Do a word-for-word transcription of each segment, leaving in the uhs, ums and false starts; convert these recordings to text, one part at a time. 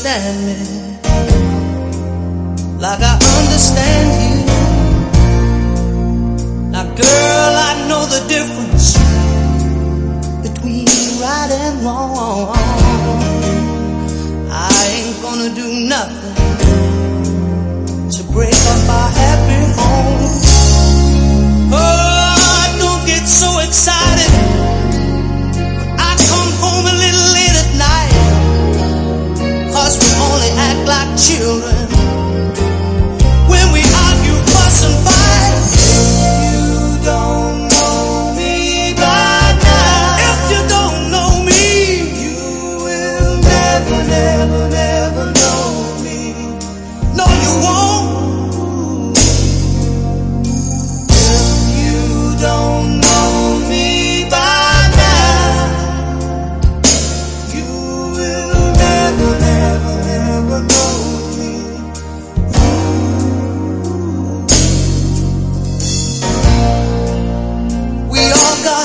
understand me like I understand you. Now girl, I know the difference between right and wrong. I ain't gonna do nothing to break up our happy home. Oh, don't get so excited when I come home a little late at night, 'cause we only act like children when we argue, fuss and fight. You don't know me by now. If you don't know me, you will never, never, never know me. No, you won't. If you don't know me by now, you will never, never, never know me. We all got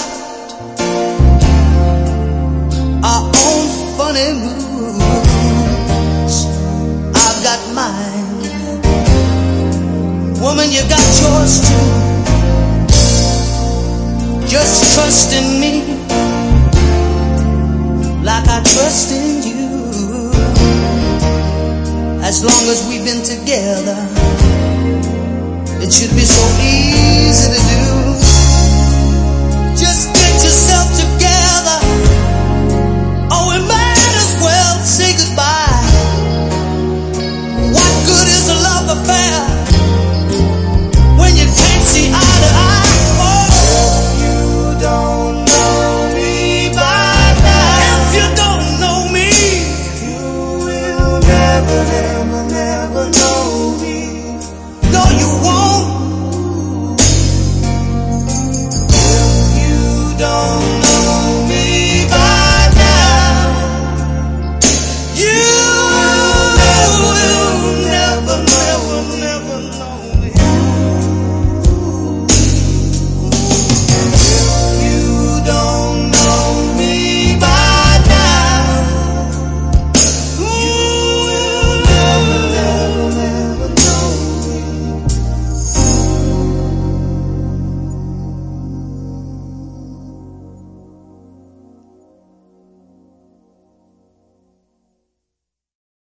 our own funny moods. I've got mine. Woman, you got yours too. Just trust in me like I trust in you. As long as we've been together, it should be so easy to do.